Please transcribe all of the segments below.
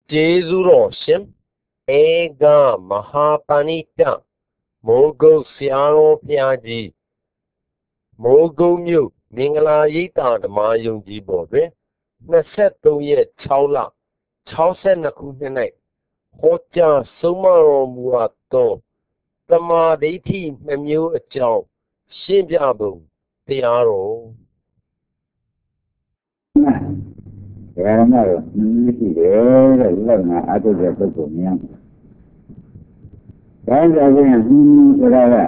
Jezuro Shim Ega Mahapanita Mogo Siaro Piaji Mogo Mu Mingala Yita the Mayung Jibobe Naseto yet Chaula Chausen Nakuhene Hoja Sumaro Muato Tama Deti Memu Chow Shimjabu Tiaro ဒါကမှတော့ရှိတယ်တဲ့ဒီလောက်ငါအတုတဲ့ပုဂ္ဂိုလ်များဒါကြောင့်ဆိုတာက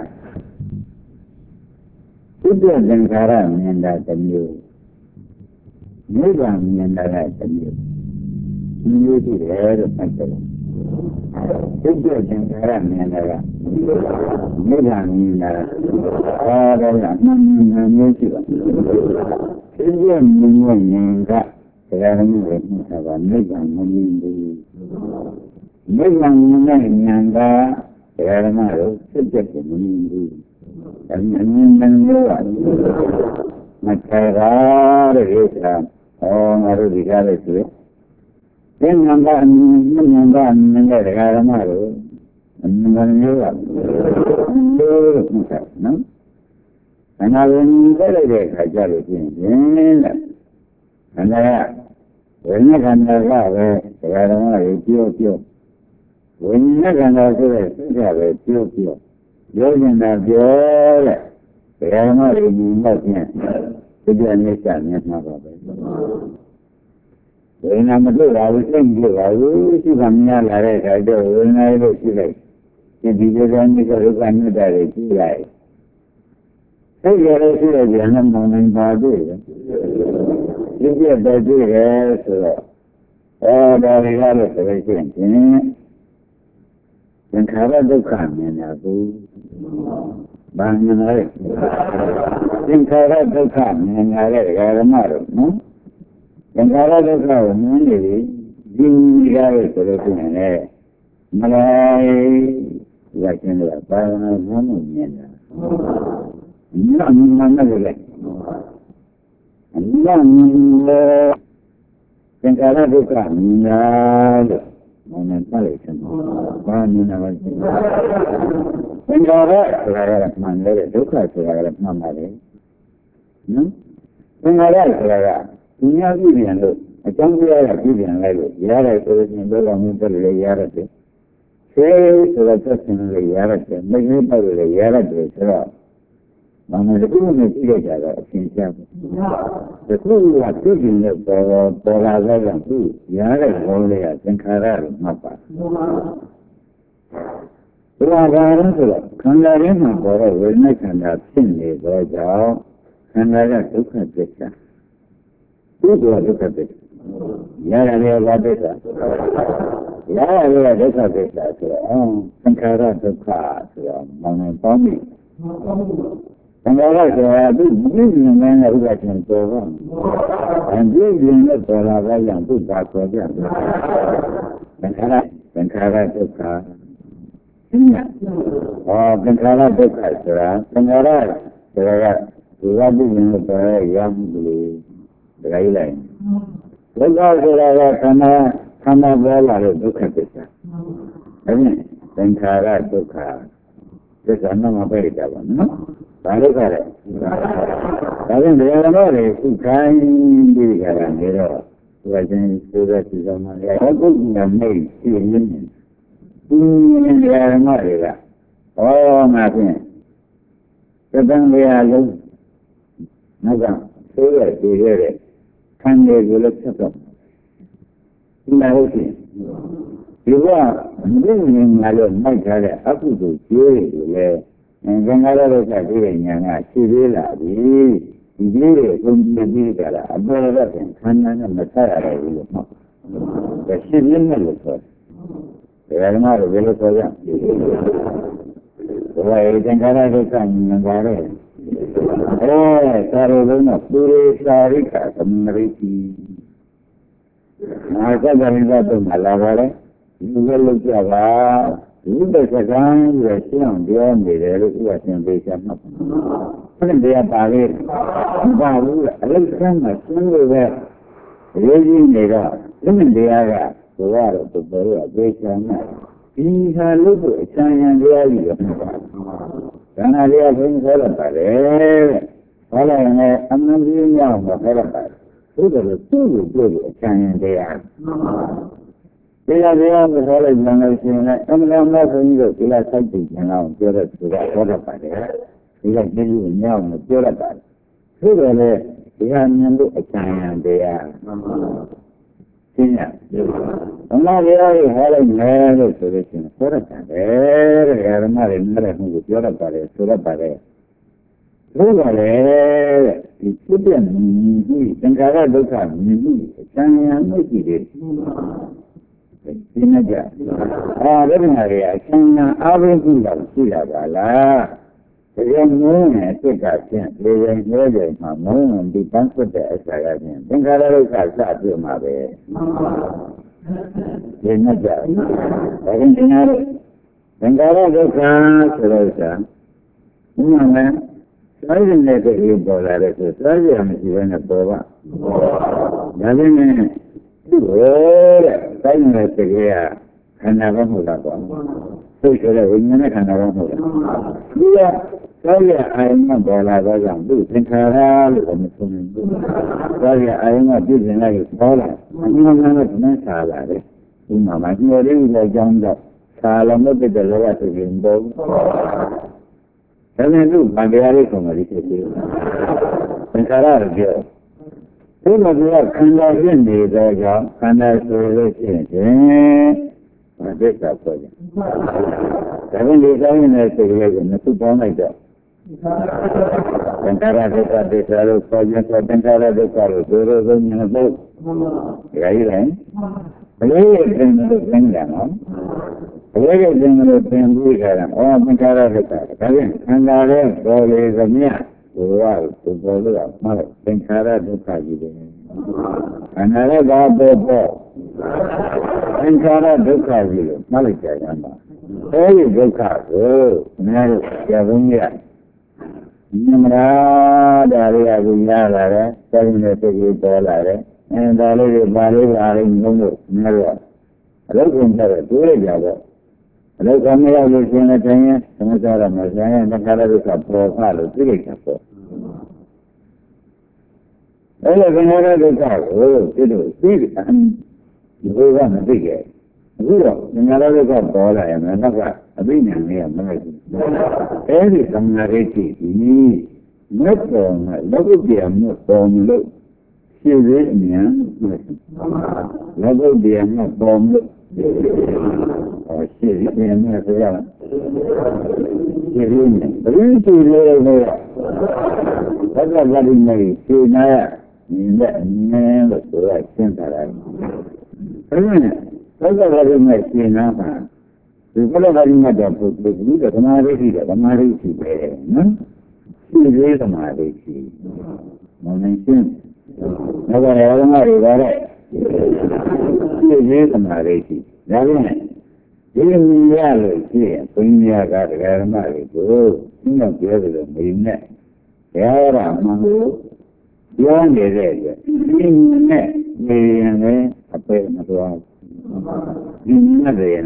ဥပ္ပသင်္ခါရမြင်တာတစ်မျိုးနိဗ္ဗာန်မြင်တာကတစ်မျိုးမျိုးရှိတယ်လို့မှတ်တယ်ဥပ္ပသင်္ခါရမြင်တာကနိဗ္ဗာန်မြင်တာအားလုံးကမျိုးရှိပါဒီလိုမြင်ကဒါကလည်းမြင်တာကနိဗ္ဗာန်မမြင်ဘူးနိဗ္ဗာန်မြင်တဲ့ဉာဏ်ကဒါကလည်းစစ်တဲ့ကိုမမြင်ဘူးအမြင်နဲ့လို့မထဲတာတဲ့ဥစ္စာငါတို့ဒီကားလေးဆိုသင်္ကန်းကအမြင်တဲ့ဒကာရမတို့အမြင်မျိုးကလို့ဟုတ်ကဲ့နော်အနာဝင်ကြတဲ့အခါကျလို့ရှိရင်တဲ့ခန္ဓာကဝိညာဉ်ခန္ဓာကပဲဒကာရမတွေပြောဝိညာဉ်ခန္ဓာဆိုတဲ့စိတ်ကပဲပြောပြောနေတာပြောတဲ့ဒကာရမတွေဒီတော့ဖြင့်ဒီပြည့်နေချင်မှာပါပဲဝိညာဉ်မတွေ့ပါဘူးစိတ်မတွေ့ပါဘူးရှိမှများလာတဲ့အခါကျတော့ဝိညာဉ်လို့ရှိလိုက်ဒီလိုကနေ့ကဒုက္ခမြတ်တာတွေကြည့်လိုက်စိတ်ရလို့ရှိတဲ့ဉာဏ်နဲ့မနိုင်ပါဘူးဒီပြည့်တဲ့ကြည့်ရဲဆိုတော့ဒါတွေကလည်းဆိုလို့ရှိရင်သင်္ခါရဒုက္ခမြင်တာဘူးဘာမြင်လဲသင်္ခါရဒုက္ခမြင်ရတဲ့ဓမ္မတို့နော်သင်္ခါရဒုက္ခကိုမြင်နေပြီဒီရရဲ့ဆိုလို့ရှိရင်လည်းမလိုက်ရခြင်းကဘာမှမမြင်တာညံ့မှန်းနေတယ်ညံ့လို့သင်္ခါရဒုက္ခမြင်ရလို့မနက်လိုက်တယ်ဘာမြင်တာလဲသင်္ခါရဆိုတာကမှန်တယ်ဒုက္ခဆိုတာကမှန်ပါလေနော်သင်္ခါရဆိုတာကသူများပြည်ပြန်လို့အကြောင်းတရားကပြည်ပြန်လိုက်လို့ရတယ်ဆိုရင်ဘယ်လိုမျိုးတက်လဲရတယ်ဆေးဆိုတော့သက်ရှင်လို့ရတယ်မင်းကြီးပေါ့လို့ရတယ်ဆိုတော့ဘာမှတခုမှကြည့်ရကြတော့အရှင်းချဘူးတခုကပြည်ပြန်လို့ပေါ်လာတဲ့သူရတဲ့ဘောလေးကသင်္ခါရလို့မှတ်ပါဘုရားဘာလို့ဆိုတော့ခန္ဓာရင်းမှာပေါ်တဲ့ဝိညာဉ်ခန္ဓာဖြစ်နေတော့ကြောင့်ခန္ဓာကဒုက္ခသစ္စာဒုက္ခသစ္စာရတယ်ဘာသစ္စာရတယ်ဒုက္ခသစ္စာဆိုတော့သင်္ခါရဒုက္ခဆိုတော့မောင်နေပေါင်းပြီသင်္ခါရဆိုတာသူပြည့်စုံတဲ့ဥပဒေချင်းပေါ်တော့အပြည့်စုံတဲ့ပေါ်လာတဲ့ကြောင့်သူသာခေါ်ကြတယ်သင်္ခါရဒုက္ခသင်္ခါရဒုက္ခဆိုတာသင်္ခါရဆိုတာကဒီကပြည့်စုံတဲ့ပေါ်ရရမှုလို့ဒကာကြီးလိုက်ဒုက္ခဆိုတာကခန္ဓာပေါ်လာတဲ့ဒုက္ခသစ္စာအဲဒီသင်္ခါရဒုက္ခသစ္စာနဲ့မပဲ့တာပါနော်ဒါဒုက္ခလေဒါဖြင့်ဒီလိုမျိုးတွေခုခိုင်းပြီးကြတာနေတော့ဒီကချင်းဆိုတဲ့စီဆောင်မှာလည်းပုဂ္ဂိုလ်နဲ့ရှိရင်းနေဒီနေရာမှာတွေကငါဖြင့်သတ္တန်ရလုံးနောက်ကဆိုရတည်ရတဲ့ခံရကိုလည်းဆက်တော့ဒီမှာဟုတ်ရှင်ဒီကမြင်မြင်လာလို့မိုက်ထားတဲ့အကုသိုလ်ကျိုးတွေလည်းသင်္ခါရဒုက္ခဒီရဲ့ဉာဏ်ကရှိသေးလာပြီဒီလေးတွေအကုန်ပြည့်ပြီးကြတာအပေါ်ကပြန်ခန္ဓာနဲ့မဆက်ရဘူးလို့မှတ်တယ်ရှိရင်းနဲ့လို့ဆိုတယ်ဒါကမှတော့ဘယ်လိုဆိုရလဲဒီသင်္ခါရဒုက္ခဉာဏ်ပါလေသာရလုံးကပုရိသာရိကသမရိတိနာကတရိကတော့မလာပါလေဒီလိုလုပ်ကြပါဒီတဲ့စကားရဲ့ရှင်းအောင်ပြောနေတယ်လို့သူကသင်ပေးချင်မှာ။အဲ့ဒီတရားပါလေ။ဘာလို့လဲအလိဆန်းကရှင်းလို့ပဲရေးကြီးနေတော့ဒီတရားက Guarda, tu però, questa in saluto e c'è di Kana dia pun saya pada, kalau ini ambilnya apa pada, sudah tu jangan dia. Dia kalau jangan sini, kamu pun juga tidak sakit jangan sudah pada, tidak jadi nyawa sudah pada, sudah dia nyandu jangan dia. Sini, Allah dia hari ini sudah pada, hari ini sudah pada. Sudah itu dia minggu, tengah dosa minggu, jangan mesti ini aja. Benar ya, jangan apa sudah bala. Yang mana kita yang belajar mahu di bangsa dasarnya. Tengah dosa satu mabe. Ini aja. Tengah dosa sudah. Mana? Saya ni kerja bola itu, saya mesti kena bawa. Jadi ni, saya ni kerja, kena bawa apa? Saya ini kena bawa. Dia, saya ayam bola dalam tu, sekarang macam tu. Saya ayam tu lagi bola, mana salah deh. Cuma macam orang yang jangka, salah mungkin terlalu tergembok. Karena itu bagaimana kembali ke situ. Sekarang dia, itu dia kandang ini dia kandang solusi ini, mereka saja. Tapi dia ini sebagai itu banyak itu. Sekarang kita selalu saja sekarang kita selalu menyebut, ya ini, ini dengan Mereka dengan tembus sekarang, orang perkara dekat. Kalian anda boleh zamia, luar, boleh malah perkara dekat juga. Anda berapa, perkara dekat juga, malah jangan. Saya dekat, benar, ya benar. Nama dari agunya lah, saya ni pergi bola lah, dari balik hari minggu, benar. Kalau kita tu jaga. Kalau kami yang bersama tanya, sama cara macamnya, negara itu kapal, kalau tidak kapal. Kalau negara itu kapal, itu tidak, itu kan tidak. Itu negara itu kapal lah, yang mana tapi yang mana? Ini sangat receh ini, mereka lagu dia bom lu, siapa lagu dia bom lu. Oh, sih, ini macam ini. Itu dia. Kalau lagi ni, sini, ni betul, sentral. Kalau lagi ni, sini apa? Kalau lagi ni ada putih, itu kemarin sih, Sini kemarin sih. Mungkin. Kalau ada. Ini kemarin sih. Jadi, ini sih, punya karena itu, ini biasa begini. Ya orang mahu, yang dia ini apa yang mahu? Ini ada yang.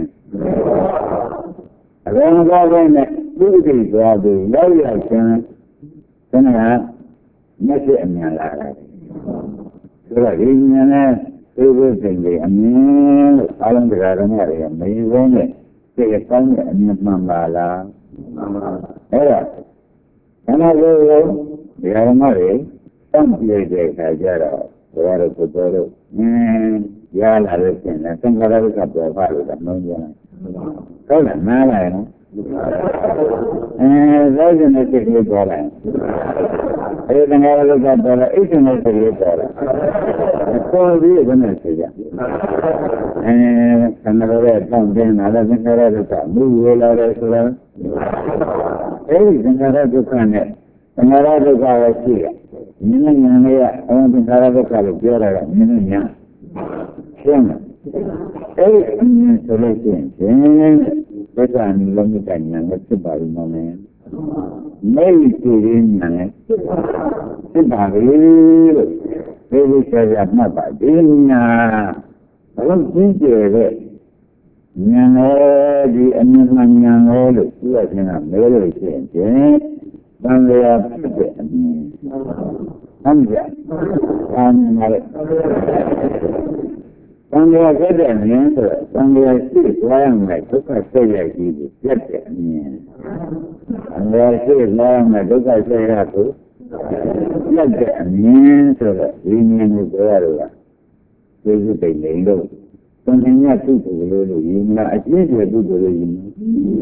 Kalau ada ni, itu ada, lalu kena masih menyala. Kalau ini itu tinggi, ini alam sekarang ni ada ni, sekarang ni membala. Karena dia mari, sampai dia kajar, orang tu ya lalu ni, tengah lalu kapal baru dah mungkin. Kalau mana lagi nanti dia jalan. Tengah lalu kapal itu nanti dia jalan. Kau dia benar saja. Karena orang ada negara kita, mula ada negara kita ni, negara kita sih. Ini orang negara kita berjalan, ini siapa? Solusi. Kita ni lagi tanya, kita baru mana? Mei kirim mana? Kita baru. Jadi saya nak badinya. တော့ကြီးကျယ်တဲ့ဉာဏ်တော်ဒီအမြင်မှန်ဉာဏ်တော်လို့ပြောခြင်းကမဲလို့ရှိရင်တန်လျာဖြစ်တဲ့အမြင်အမှန်အာမြင်ပါလေတန်လျာဖြစ်တဲ့အမြင်ဆိုတော့တန်လျာရှိသွားရမယ်ဒုက္ခဆက်ရကြီးကိုပြတ်တဲ့အမြင်တန်လျာရှိသွားရမယ်ဒုက္ခဆက်ရကိုပြတ်တဲ့အမြင်ဆိုတော့ဒီမြင်ကိုပြောရတော့ကျေးဇူးတင်နေလို့တန်မြတ်သူ့ကိုလို့ယူမလားအကျဉ်းကျသူ့ကိုလို့ယူမလား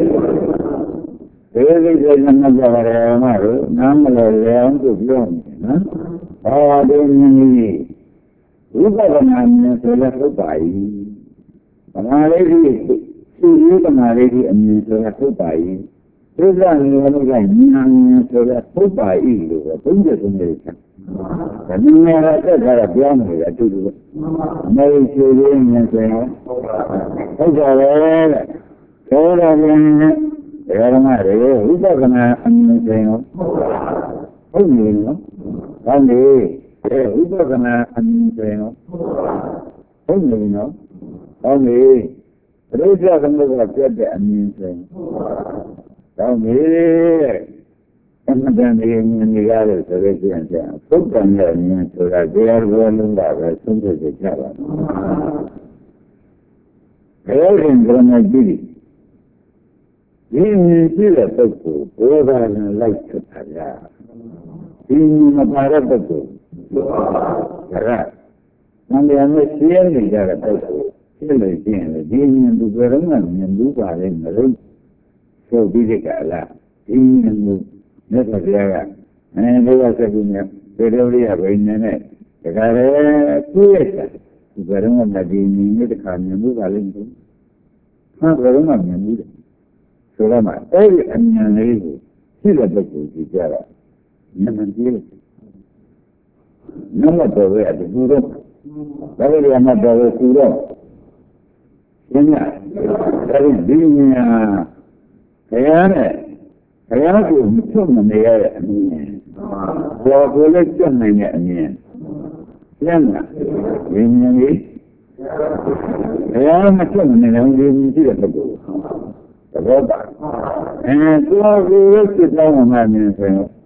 ဒီလိုဆိုရင်မကြပါဘူးမလို့နားမလဲလေအောင်သူပြောနေနော်ဟောဒီမြင်ကြီးဝိပဿနာမြင်ဆိုလည်းဟုတ်ပါ၏ဗမာလေးကြီးသူ့ဝိပဿနာလေးကြီးအမြင်ဆိုလည်းဟုတ်ပါ၏သစ္စာမျိုးလုံးကဉာဏ်မြင်ဆိုလည်းဟုတ်ပါ၏လို့ဘုန်းကြီးကဆိုနေတယ်ဒါနည်းနည်းတော့တက်တာပြောနေတယ်အတူတူပဲအမေရှိရင်းမြင်ဆိုရင်ဟုတ်ကြတယ်တဲ့သောတာပန်နဲ့ဓမ္မတွေဝိပဿနာအမြင်ဆိုရင်ဟုတ်နေနော်ဟုတ်နေဝိပဿနာအမြင်ဆိုရင်ဟုတ်နေနော်ဟုတ်နေပရိစ္ဆေသမုပ္ပါပြတ်တဲ့အမြင်ဆိုရင်ဟုတ်နေအမှန်တန်ဒီမြင်နေရလို့ဆိုလို့ရှိရင်သုတ်တန်ရဲ့မြင်ဆိုတာတရားတော်လုံးတာပဲသုံးဖြစ်ကြပါမယ်ဘယ်ရင်ကရမကြီးဒီမြင်ရှိတဲ့ပုဂ္ဂိုလ်ဘုရားနဲ့လိုက်ထတာရဒီမပါတဲ့ပုဂ္ဂိုလ်ဒါကမန္တရာနဲ့ရှင်းနေကြတဲ့ပုဂ္ဂိုလ်ဖြစ်လို့ရှိရင်ဒီမြင်သူဘယ်တော့မှမြင်ဘူးပါလေမလို့ဆိုပြီးဒီကလာဒီမြင်သူမြတ်စွာဘုရားကဘုရားဆက်ပြီးမြတ်ဒေဝရိယဘိနေနဲ့ဒါကြရဲပြည့်တဲ့ဒီဘယ်တော့မှဒီမြင်တဲ့ခါမြင်ဘူးပါလေမလို့ဟာဘယ်တော့မှမြင်ဘူးဆိုတော့မှအဲ့ဒီအမြင်လေးကိုရှိတဲ့ပုဂ္ဂိုလ်ကြီးကြတာဉာဏ်ကြီးလို့နမတော်ရဲ့အတူတော့ဒါလည်းရမတော်ရဲ့သူတော့ရှင်းရဒါရင်ဒီညာခရနဲ့ခရကိုမချွတ်မနေရတဲ့အမြင်ဘောကိုလည်းကျွတ်နိုင်တဲ့အမြင်ရှင်းလားဒီမြင်ကြီးခရမချွတ်မနေတဲ့ဒီမြင်ရှိတဲ့ပုဂ္ဂိုလ်သဘောပါကိုယ်ကိုယ်စစ်တောင်းမှမြင်ဆိုရင်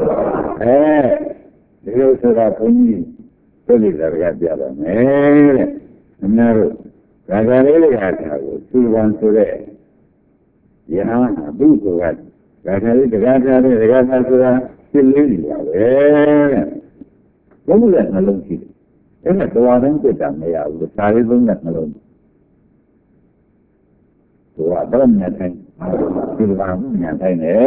ဒီလိုဆိုတာဘုန်းကြီးသိလိတာကပြပါမယ်တဲ့အများတို့ဒါကြလေးတွေကထားကိုသူပန်ဆိုတဲ့ယဟန်အပုဂ္ဂိုလ်ကဒါကြလေးတရားထားတဲ့တရားထားဆိုတာသိလေးနေပါပဲတဲ့ဘုန်းကြီးကနှလုံးရှိတယ်အဲ့ဒါတော်တိုင်းပြတ်တာမရဘူးဒါလေးသုံးတဲ့နှလုံးတော့မြတ်တိုင်းဒီလိုမှမြတ်တိုင်းလေ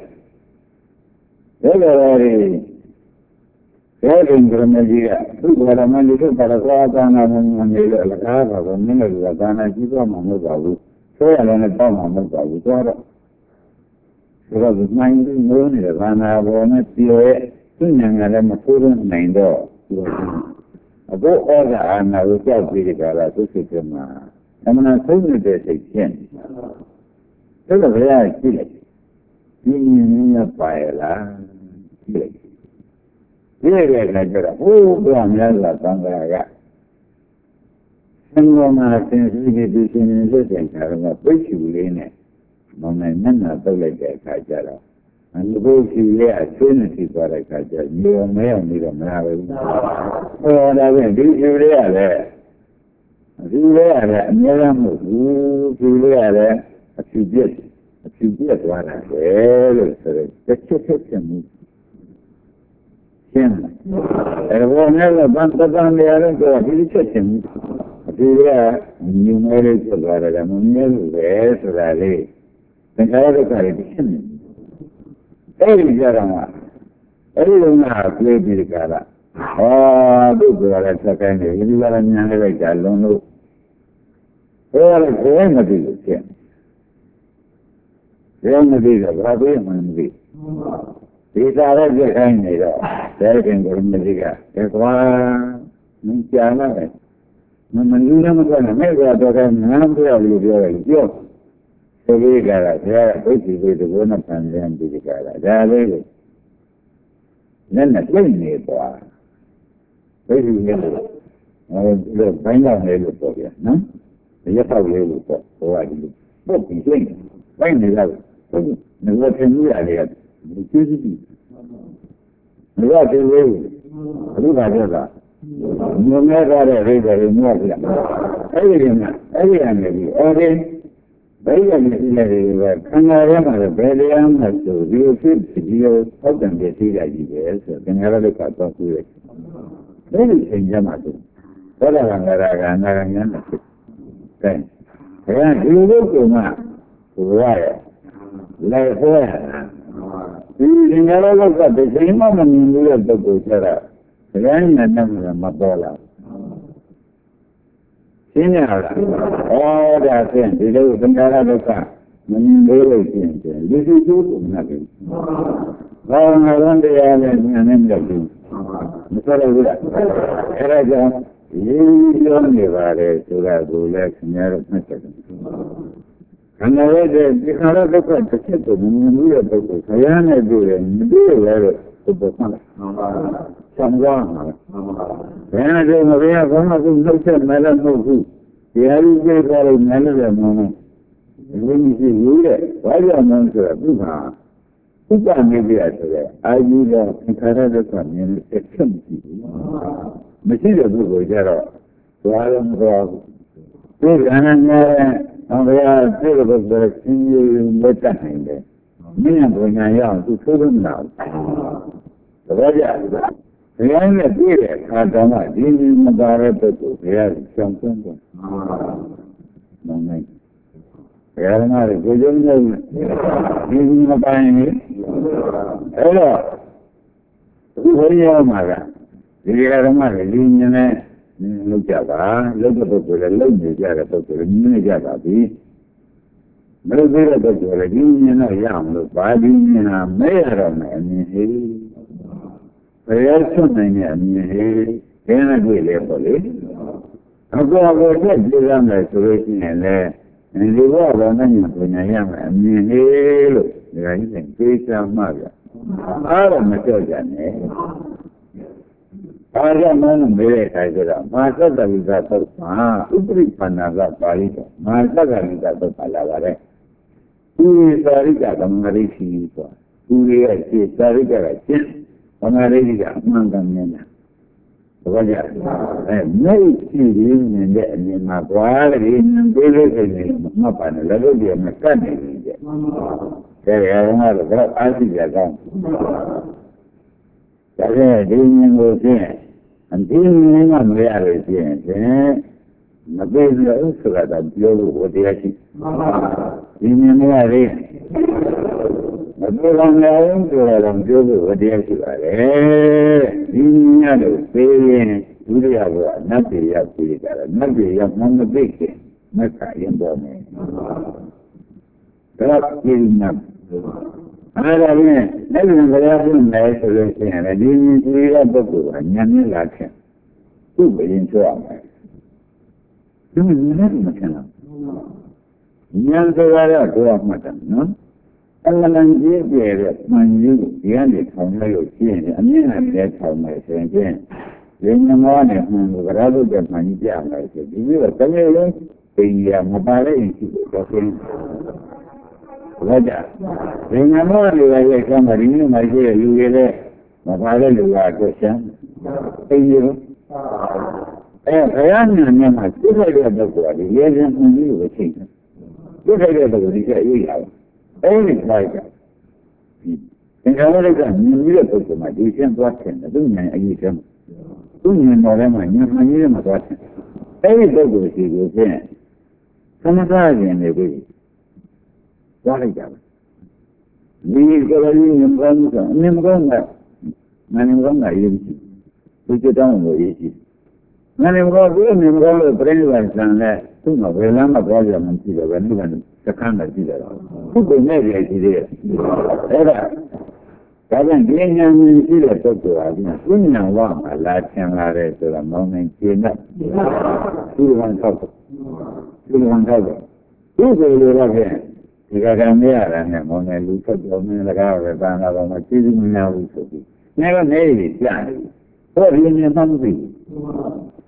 တဲ့ဒါကြလေးတဲ့ရင်ကရမကြီးကသူ့ဘာသာမှလို့ပါတော့သာနာမနေလို့လကားပါတော့နည်းနည်းကသာနာကြည့်တော့မှမဟုတ်ပါဘူးဆိုရလည်းတော့မှမဟုတ်ပါဘူးတော့ဒီမိုင်းလို့နေတဲ့ဘာနာဘောနဲ့ပြောရဲ့သူ့ညာကလည်းမထိုးနိုင်တော့အခုဩဇာအာဏာကိုကြောက်ပြီးကြတာသူစိတ်ကမှအမှန်ဆုံးနေတဲ့စိတ်ဖြစ်နေတယ်ဒါလည်းဘယ်ရကြည့်လိုက်ဒီမြင်ပါရလားကြည့်လိုက်ဒီရဲ့ကကြတော့ဘုရားများစွာသံဃာကသံဃာမှာသင်္စီဒီရှင်လက်တဲ့ခါကပိတ်ချူလေးနဲ့မောင်နဲ့မျက်နှာတုပ်လိုက်တဲ့အခါကျတော့အနုဘုရှိရဲ့အဆွေးနဲ့ဖြစ်သွားတဲ့အခါကျမြေမဲအောင်ပြီးတော့မလာဘူးဟောဒါဖြင့်ဒီချူလေးကလည်းဒီလေးကလည်းအများကြီးမဟုတ်ဘူးဒီလေးကလည်းအဖြူပြက်သွားတာပဲလို့ဆိုတော့တစ်ချက်ဖြစ်မှုရှင်းတယ်ဘောနဲ့ကဘန်တန်နေရတော့ဒီချက်ချင်းဒီကညူမဲလေးဖြစ်သွားတယ်မမြဲဘူးပဲဆိုတာလေးသင်္ခါရဒုက္ခတွေဖြစ်နေအဲ့ဒီကြတော့အဲ့ဒီလုံးကပြေးပြီးကြတာဟောသူကလည်းစကိုင်းနေဒီကလည်းညာလေးလိုက်တာလုံးလို့ဟောလည်းဘယ်မသိလို့ဖြစ်ဘယ်မသိတော့ဘာပြေးမှမသိဒီစားရပြခိုင်းနေတော့တဲခင်ကိုမသိကဒီကွာမင်းကြာလာတယ်မလူလည်းမကွာနဲ့မဲ့ကတော့ကငန်းပြောလို့ပြောတယ်ပြောဆိုပြီးကြတာဆရာကဒုတိယလေးတဘောနဲ့ဆံပြန်ပြီးကြတာဒါလေးကိုနဲ့ပြိနေသွားဒုတိယလေးဘိုင်းလောက်နေလို့ပေါ့ဗျာနော်ရက်တော့လေးလို့ပေါ့ဟိုကဒီပုတ်ပြီးသိဘိုင်းနေလောက်ငါထင်မှုရတယ်ဒီကျေးဇူးကြီးငါတင်လေးအခုကပြောတာမြင်မဲ့တဲ့ရိတ်တယ်မြတ်ဗျာအဲ့ဒီကနေပြီးအဲ့ဒီဘယ်ရည်ရှိနေလဲခန္ဓာထဲမှာဘယ်တရားမှဆိုဒီလိုဖြစ်ဒီလိုပောက်တံပြည့်စည်ရည်ပဲဆိုတော့ငါတို့ကတော့ပြည့်တယ်ဒီလိုအင်ကြမှာဆိုသောတာပန်ကရာကနာရဉာဏ်နဲ့ဖြစ်တယ်။ဒါကဒီလိုကမှဟိုရတယ်လည်းဟောရတာဒီငါတို့ကတချိန်မှမမြင်ဘူးတဲ့ပုဂ္ဂိုလ်ကျတော့ဒါကနဲ့မပေါ်လာရှင်းရလား။ဒါဖြင့်ဒီလိုသင်္ခါရဒုက္ခမမြင်သေးလို့ရှင်းတယ်လူစုစုကိုမနာဘူး။ဘာဝနာဝန်တရားနဲ့ဉာဏ်နဲ့မြောက်ဘူး။မဆိုရဘူးလား။အဲဒါကြောင့်ဒီလိုနေပါတယ်ဆိုတာကိုလည်းခင်ဗျားတို့မှတ်ချက်တယ်။ခန္ဓာရဲ့ဒီခန္ဓာဒုက္ခတစ်ချက်ကိုမြင်လို့ရတဲ့ပုဂ္ဂိုလ်ခရမ်းနဲ့တွေ့တယ်မတွေ့ရတဲ့ပုဂ္ဂိုလ်မှန်လား။ဆံသွားမှာဘယ်နဲ့ဒီမဘယ်ကဘာမှသူနှုတ်ဆက်မယ်လည်းမဟုတ်ဘူးဒီဟာကြီးပြေးသွားလို့မယ်လည်းမဟုတ်ဘူးဒီလိုရှိရတဲ့ဘာကြောင့်လဲဆိုတော့သူကဥပ္ပမေပြဆိုတဲ့အာယုကသင်္ခါရဒုက္ခမြင်တဲ့ချက်မရှိဘူးမရှိတဲ့ပုဂ္ဂိုလ်ကြတော့သွားလည်းမသွားဘူးဒီကံနဲ့အောင်ဘုရားသိတဲ့ပုဂ္ဂိုလ်ရှင်းရလက်တတ်နိုင်တယ်မင်းကဘုညာရအောင်သူသိုးလို့မလာဘူးဒါကြဘုရားနဲ့ပြည့်တဲ့အခါတောင်မှဒီမသာတဲ့ပုဂ္ဂိုလ်ဘုရားကိုရှောင်သွင်းတယ်။နိုင်နိုင်ဘုရားကလည်းကိုယ်ကျုံးနေဒီမပိုင်းနေအဲ့တော့ဒီဘုရားမှာကဒီကရမလည်းဒီညနေလောက်ကြပါလောက်တဲ့ပုဂ္ဂိုလ်လည်းလောက်နေကြတဲ့ပုဂ္ဂိုလ်လည်းနေကြပါပြီ။မလို့သေးတဲ့ပုဂ္ဂိုလ်လည်းဒီညနေရအောင်လို့ဘာဒီညနေမဲရတော့မယ်အမြင်ဟေးဘယ်ရောက်ဆွနိုင်တဲ့အမြင်ဟေးဒင်းနဲ့တွေ့လေပေါ့လေအခုတော့တက်ကြည့်ရမယ်ဆိုလို့ရှိရင်လည်းဒီဘောကလည်းညပညာရမယ်အမြင်ဟေးလို့ဒီကနေ့သိချာမှပြအားတော့မကြောက်ကြနဲ့အားရမှန်းမေးတဲ့အခါကျတော့မာသတ္တဝိသသုတ်မှာဥပရိပန္နာကပါဠိတော်မာသတ္တဝိသသုတ်ပါလာပါတယ်ဒီသာရိကသမဂရိရှိဆိုတာသူရဲ့ခြေသာရိကကကျင့်ဘုရားရိကအမှန်ကန်နေတာဘာကြလဲမြေကြီးရင်းနေတဲ့အမြင်မှာကွာလေပေးလို့ဆိုရင်မပါနဲ့လည်းလို့ပြမကတ်နေတယ်တဲ့ဒါကတော့တော့အားရှိကြကောင်းဒါနဲ့ဒီမြင်ကိုဖြင့်ဒီမြင်မှမရလို့ရှိရင်မပေးလို့ဆိုတာပြောလို့ဟိုတရားရှိဒီမြင်မရသေးမပြောကောင်းလည်းဆိုတော့ပြောလို့တရားရှိပါလေဒီညလို့ပေးရင်ဒုတိယကနတ်ပြည်ရောက်ပြီးကြတယ်နတ်ပြည်ရောက်မှမသိခင်မက္ခရင်ပေါ်မယ်ဒါကြည့်နေအဲ့ဒါလည်းအဲ့ဒီဘုရားပြုနေဆိုလို့ရှိရင်ဒီဒီကပုဂ္ဂိုလ်ကညံနေလာခြင်းသူ့ဘယင်ဆိုရမယ်ဒီလည်းမထင်ဘူးညံဆိုတာတော့မှတ်တယ်နော်အမှန်တန်ကြီးပြည့်တဲ့မှန်ကြီးကိုဒီကနေထောင်လိုက်လို့ရှိရင်အမြင်နဲ့လည်းထောင်မယ်ဆိုရင်ဒီညမောနဲ့မှန်ကိုဗရာတို့ကမှန်ကြီးပြမယ်ဆိုဒီလိုတကယ်လို့ပြင်ရမပါတဲ့ရှိတော့ဆိုဘာကြဒီညမောတွေရဲ့ကံမရင်းနဲ့မရှိတဲ့လူတွေလည်းမပါတဲ့လူကတော့ရှမ်းပြင်ရဘုရားညံမှာသိတဲ့ပုဂ္ဂိုလ်ကဒီရေစံမှန်ကြီးကိုချိန်တယ်သိတဲ့ပုဂ္ဂိုလ်ဒီကအေးရအောင်အဲ့ဒီလိုက်တာသင်္ခါရတွေကမြင်ပြီးတဲ့ပုဂ္ဂိုလ်မှာဒီရှင်းသွားတယ်သူဉာဏ်အရေးတယ်သူဉာဏ်တော်ထဲမှာဉာဏ်မှန်ကြီးမှာသွားတယ်အဲ့ဒီပုဂ္ဂိုလ်ရှိကိုဖြင့်သမထဉာဏ်တွေပြီးသွားလိုက်ကြပါဒီကလေးဉာဏ်ကောင်းတာအမြင်ကောင်းတာဉာဏ်ကောင်းတာရေးကြည့်ဒီကြတောင်းလို့ရေးကြည့်ဉာဏ်ကောင်းပြီးဉာဏ်ကောင်းလို့ပြိဋိဘံဆံလဲသူ့မှာဘယ်လမ်းမှာသွားကြမှကြည့်တယ်ဘယ်နည်းကတခါမှကြည့်တယ်ပုဂ္ဂိုလ်နဲ့ကြည့်ကြည့်တယ်အဲ့ဒါကြောင့်ဒီဉာဏ်ရှိတဲ့ပုဂ္ဂိုလ်ဟာဒီဉာဏ်ဝမှာလာသင်လာတယ်ဆိုတာမောင်းနေခြေနဲ့ဒီဝန်ထောက်ဒီဝန်ထောက်ဒီလိုလိုတော့ဖြင့်ဒီကံမရတာနဲ့မောင်းနေလူဆက်တော်မင်းလကားပဲတန်လာတော့မှကျေးဇူးမများဘူးဆိုပြီးနေတော့နေပြီကြားတယ်ဟောဒီဉာဏ်မှမသိဘူး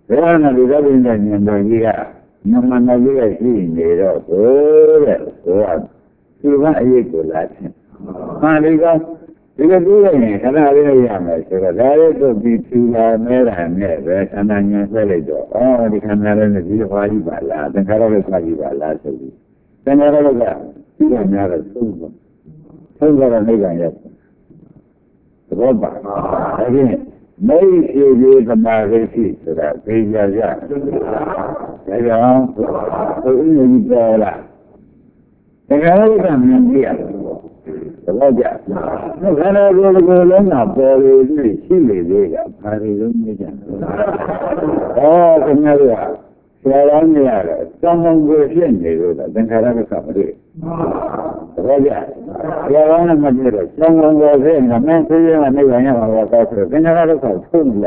ဒါကလည်းဒါပြင်းတဲ့ဉာဏ်တော်ကြီးကနမနာကြီးရဲ့ရှိနေတော့ကိုတဲ့ကိုကဒီကအရေးကိုလာတယ်။ဟာဒီကဒီလိုပြောရင်ခဏလေးရမယ်ဆိုတော့ဒါလေးတို့ပြီးသူလာမဲတာနဲ့ပဲခန္ဓာဉာဏ်ဆက်လိုက်တော့အော်ဒီခန္ဓာလေးနဲ့ဒီဟွာကြီးပါလားသင်္ခါရပဲပါကြီးပါလားဆိုပြီးသင်္ခါရကဒီကများတော့သုံးတော့နိဗ္ဗာန်ရောက်သဘောပါဒါဖြင့်မိတ်ဆွေတွေသမာဓိရှိဆိုတာသိကြကြဒါကြောင့်ဘုရားကြီးပြောလာသင်္ခါရကမြင်ကြည့်ရတယ်သဘောကျခန္ဓာကိုယ်ကိုယ်လုံးကပေါ်လေရှိလေသေးတာဘာတွေလုံးမကြဘူးခင်ဗျားတို့ကဆရာတော်ကြီးရတယ်တောင်းတောင်းကိုဖြစ်နေလို့သင်္ခါရကမတွေ့သဘောကျဆရာတော်နဲ့မတွေ့တော့တောင်းတောင်းကိုဖြစ်နေမင်းသိရမှာနေပါရမှာတော့ဆိုသင်္ခါရကထုတ်မရ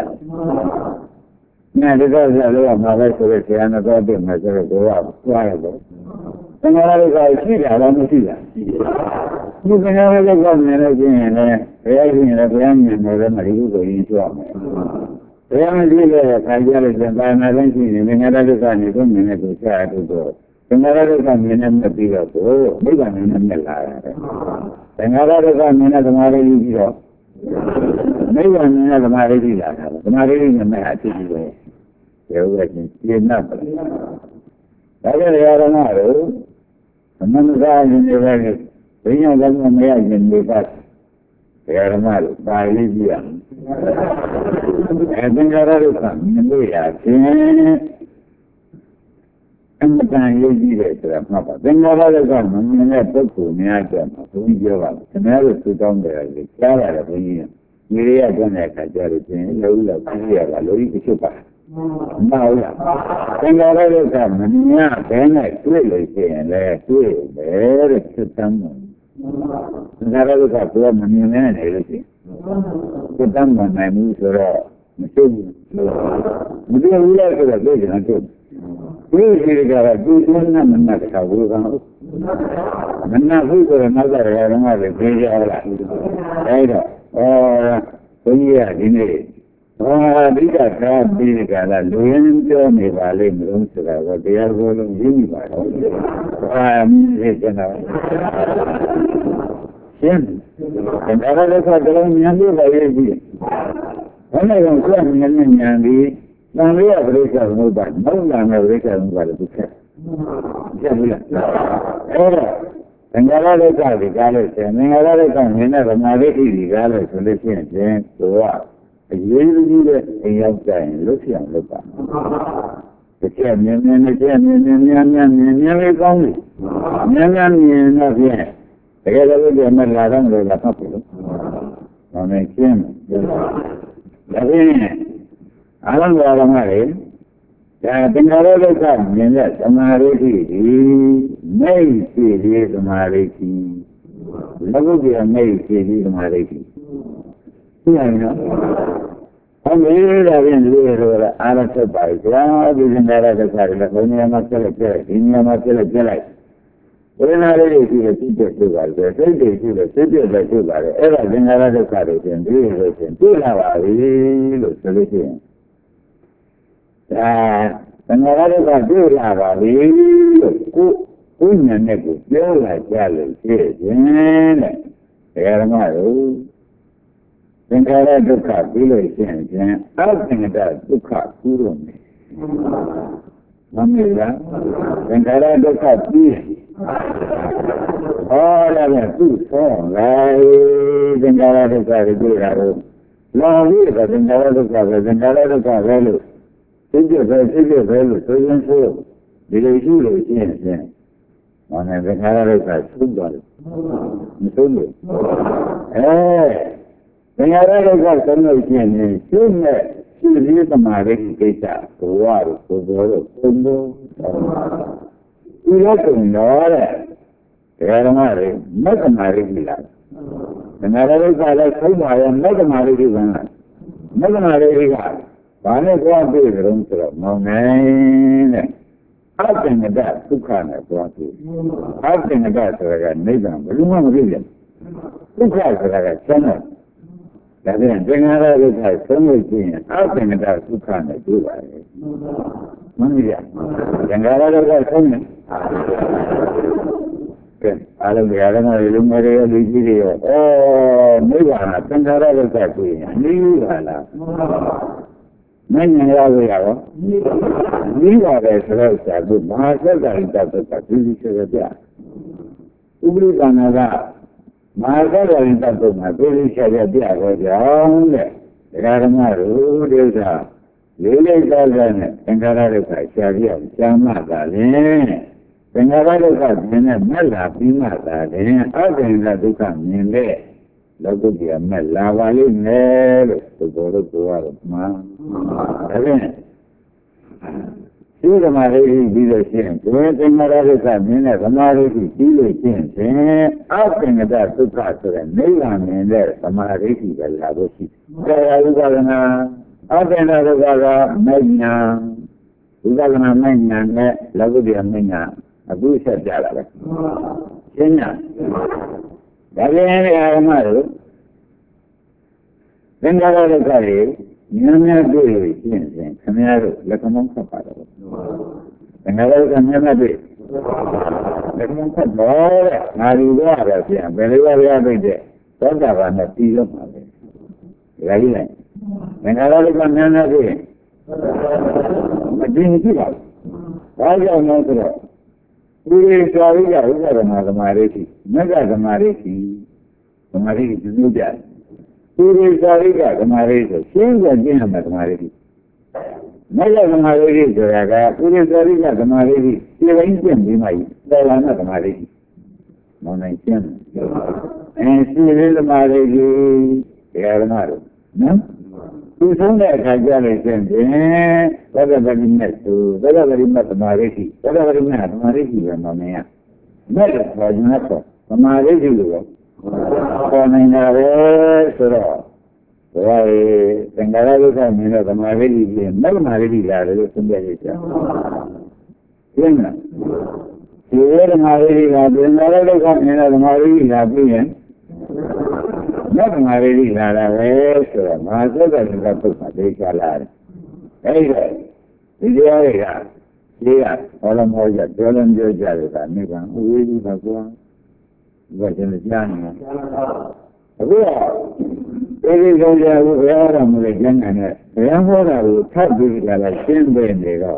ဘူးဒါတော့ဆရာတော်ကမှာပဲဆိုတော့ဆရာနဲ့တော့တွေ့မှာဆိုတော့ကိုကသွားရတော့သင်္ခါရကရှိတာလားမရှိတာဒီသင်္ခါရကမြင်လို့ချင်းရင်လည်းဘယ်ရှိရင်လည်းဘယ်မြင်လို့လည်းမဒီလိုကိုရင်းချောက်မယ်ဘယ်မှကြည့်လို့ခံကြလို့ရှင်ပါဏာလည်းရှိနေသင်္ခါရဒုက္ခနေကိုမြင်တဲ့ကိုရှားတို့တော့သင်္ခါရဒုက္ခမြင်နေမှပြီးတော့ကိုနိဗ္ဗာန်နဲ့မြက်လာတယ်သင်္ခါရဒုက္ခမြင်တဲ့သမာဓိကြီးပြီးတော့နိဗ္ဗာန်နဲ့သမာဓိကြီးလာတာသမာဓိကြီးနဲ့မဲ့အဖြစ်ကြီးပဲဒီဥစ္စာချင်းပြင်း납ပါဒါကြရရမှာတော့အမှန်တရားရင်တွေပဲဘိညာကမရရင်တွေပါတရားဓမ္မလို့ပါဠိကြည့်ရသင်္ခါရဒုက္ခမြင်လို့ရခြင်းအမှန်တရားရေးကြည့်တယ်ဆိုတာမှတ်ပါသင်္ခါရဒုက္ခမမြင်တဲ့ပုဂ္ဂိုလ်များကြမှာဘုန်းကြီးပြောပါခင်ဗျားတို့သူတောင်းတယ်လေကြားရတယ်ဘုန်းကြီးညီရရတွန်းတဲ့အခါကျတော့ချင်းလောလောကြည့်ရတာလောကြီးတစ်ချုပ်ပါမဟုတ်လားသင်္ခါရဒုက္ခမမြင်ဘဲနဲ့တွေ့လို့ရှိရင်လည်းတွေ့တယ်တဲ့သစ္စာမှာသင်္ခါရဒုက္ခကိုမမြင်နဲ့လို့ရှိရင်သစ္စာမှာနိုင်မှုဆိုတော့မရှိဘူးမတွေ့ဘူးလားဆိုတော့တွေ့ကြတယ်တွေ့ဒီကတော့သူ့နဲ့မနဲ့တခါဘူးကောင်မနဲ့ဘူးဆိုတော့နောက်ကြရအောင်လည်းပြေးကြလားအဲ့တော့ဘုန်းကြီးကဒီနေ့အဓိကကားပြီးကြတာလူရင်းပြောနေပါလိမ့်မလို့ဆိုတာကတရားကိုယ်လုံးရင်းမိပါတော့မြင်ကျင်တော့ရှင်းတယ်ဒါလည်းဆိုတော့ဉာဏ်လေးပါရဲ့ကြီးဘယ်နဲ့ကောင်ဆွဲမြင်ဉာဏ်ဒီတန်လေးရပြိဿဘုရားနောက်လာမယ်ပြိဿဘုရားလည်းသူဆက်ဘူးလားအဲ့တော့သင်္ခါရဒုက္ခတွေကားလို့ရှင်သင်္ခါရဒုက္ခမြင်တဲ့ဗမာဒိဋ္ဌိတွေကားလို့ဆိုလို့ရှိရင်ကိုကအရေးကြီးတဲ့အိမ်ရောက်ကြရင်လွတ်ပြောင်းလုပ်ပါတစ်ချက်မြင်တစ်ချက်မြင်လေးကောင်းပြီမြင်တော့ဖြင့်တကယ်လို့ဒီမှာလာတော့လို့လာဖတ်ဖို့လို့ဟောနေကျင်းဒါဖြင့်အားလုံးတော်တော်မှာလေဒါသင်္ခါရဒုက္ခမြင်တဲ့သမာဓိတိမိတ်ရှိသေးသမာဓိတိလဘုပြမိတ်ရှိသေးသမာဓိတိသိရနော်ဟောမေးတာပြင်လူတွေတော့အားရဆက်ပါကြဒီသင်္ခါရဒုက္ခတွေလည်းဘုံဉာဏ်မှာဆက်လိုက်ဒီဉာဏ်မှာဆက်လိုက်ဝိညာဉ်လေးတွေရှိတဲ့စိတ်တွေဖြစ်ပါတယ်စိတ်တွေရှိတဲ့စိတ်တွေပဲဖြစ်ပါတယ်အဲ့ဒါသင်္ခါရဒုက္ခတွေပြင်ပြီးလို့ရှင်တွေ့လာပါပြီလို့ဆိုလို့ရှိရင်သင်္ခါရဒုက္ခတွေ့လာပါပြီလို့ကိုဉာဏ်နဲ့ကိုပြောလာကြလို့ရှိရင်တဲ့တရားဓမ္မတို့သင်္ခါရဒုက္ခပြီးလို့ရှိရင်အသင်္ခါရဒုက္ခကူးတော့မယ်မမေ့လားသင်္ခါရဒုက္ခပြီးဟောလည်းသူ့ဆုံးလိုက်သင်္ခါရဒုက္ခတွေတွေ့တာတော့လောဘီကသင်္ခါရဒုက္ခပဲသင်္ခါရဒုက္ခပဲလို့သိကြပဲလို့ဆိုရင်ဆိုဒီလိုရှိလို့ရှိရင်ဖြင့်ဟောနေသင်္ခါရဒုက္ခသုံးသွားတယ်မသုံးလို့သင်္ခါရဒုက္ခသုံးလို့ရှိရင်ရှင်းတဲ့ရှိသေးသမာဓိကိစ္စဘဝတို့ကိုယ်တော်တို့သုံးလို့ဒီလိုဆိုတော့တရားဓမ္မတွေမက္ကမာရိတိလားသင်္ခါရဒုက္ခလည်းသုံးပါရဲ့မက္ကမာရိတိကမက္ကမာရိတိကဘာနဲ့ကြွားတွေ့ကြုံဆိုတော့မောင်နိုင်တဲ့အတ္တငဒဒုက္ခနဲ့ကြွားတွေ့အတ္တငဒဆိုတာကနိဗ္ဗာန်ဘယ်လိုမှမဖြစ်ဘူးဒုက္ခဆိုတာကဆန်းတယ်ဒါပြန်သင်္ခါရဒုက္ခဆုံးလို့ရှိရင်အသင်္ကတဒုက္ခနဲ့တွေ့ပါလေမင်းကြီးသင်္ခါရဒုက္ခဆုံးတယ်ကဲအားလုံးတရားဓမ္မတွေလုံးမတွေလူကြီးတွေရောနိဗ္ဗာန်သင်္ခါရဒုက္ခတွေ့ရင်နိဗ္ဗာန်လားမဉ္ဇဉ်ရလို့ရတော့နိဗ္ဗာန်ပဲဆိုတော့သာဘုမဟာသက္ကာရိတဒုက္ခသူကြီးဆိုကြဥပ္ပဒနာကမဟာသက္ကာရိတဒုက္ခသူကြီးဆက်ရပြတော့ကြောင်းတဲ့တရားဓမ္မတို့ဒီဥစ္စာလေးလေးစားစားနဲ့သင်္ခါရဒုက္ခရှားပြရှားမှသာလေသင်္ခါရဒုက္ခမြင်တဲ့မက်လာပြီးမှသာလေအသင်္ခါရဒုက္ခမြင်တဲ့လောကုတ္တရာမက်လာပါလိမ့်မယ်လို့ဘုရားတို့ပြောရတော့မှဒါဖြင့်ဒီဓမ္မရိပ်ပြီးလို့ရှိရင်ဒီသင်္ခါရဒုက္ခမြင်တဲ့ဓမ္မရိပ်ပြီးလို့ရှိရင်ဖြင့်အသင်္ခါရဒုက္ခဆိုတဲ့နိဗ္ဗာန်မြင်တဲ့ဓမ္မရိပ်ပဲလာလို့ရှိတယ်။ဒါဥပဒနာအသင်္ခါရဒုက္ခကမဉ္ဇဏ်ဥပဒနာမဉ္ဇဏ်နဲ့လောကုတ္တရာမဉ္ဇဏ်အခုဆက်ကြတာပဲ။ရှင်းလား။ဒါပြန်လေအာမတို့သင်္ခါရဒုက္ခတွေများများတွေ့လို့ရှင်းရင်ခင်ဗျားတို့လက်ကမောင်းခတ်ပါတော့သင်္ခါရဒုက္ခများများတွေ့လက်ကမောင်းခတ်တော့တဲ့ငါလူတော့ပဲပြန်ဘယ်လိုရရပိတ်တဲ့သောတာပန်နဲ့ပြီးတော့မှာပဲဒါကြီးလိုက်သင်္ခါရဒုက္ခများများတွေ့မတည်ကြည့်ပါဘူးဘာကြောင့်လဲဆိုတော့ဒီစာရိကဥပဒနာသမာဓိရှိမက္ကသမာဓိရှိသမာဓိကျူးကြဒီစာရိကသမာဓိဆိုရှင်းပြကျင့်ရမယ်သမာဓိရှိမက္ကသမာဓိရှိဆိုတာကဒီစာရိကသမာဓိရှိဒီတိုင်းကျင့်ပြီးမှတယ်လာနဲ့သမာဓိရှိမောင်းနိုင်ကျင့်ရှိလေးသမာဓိရှိတရားဓမ္မတို့နော်သူဆုံးတဲ့အခါကျလို့ရှင်ဖြင့်သက္ကပတိမဲ့သူသက္ကပတိမဲ့သမာဓိရှိသက္ကပတိမဲ့သမာဓိရှိပဲမမင်းရမဲ့လို့ခေါ်ခြင်းတော့သမာဓိရှိလို့ခေါ်နေတာပဲဆိုတော့ဒါသင်္ခါရဒုက္ခမြင်တဲ့သမာဓိရှိပြီးမဲ့သမာဓိရှိလာတယ်လို့သုံးပြရကြရှင်းလားဒီဝေဒနာလေးကသင်္ခါရဒုက္ခမြင်တဲ့သမာဓိရှိလာပြီးရင်မက္ခမာရိလာတာပဲဆိုတော့မဟာသက္ကရိကပုဒ်မှာသိချလာတယ်။အဲဒီတော့ဒီတရားတွေကဒီကဟောလမောကြပြောလည်းပြောကြတယ်ကနိဗ္ဗာန်ဥဝေကြီးပါကွာ။ဒီကကျန်ကြားနေတာ။အခုကဒီလိုကြောင့်ဘုရားတော်မူတဲ့ကျမ်းဂန်နဲ့ဘုရားဟောတာကိုထပ်ပြီးကြလာရှင်းပေးနေတော့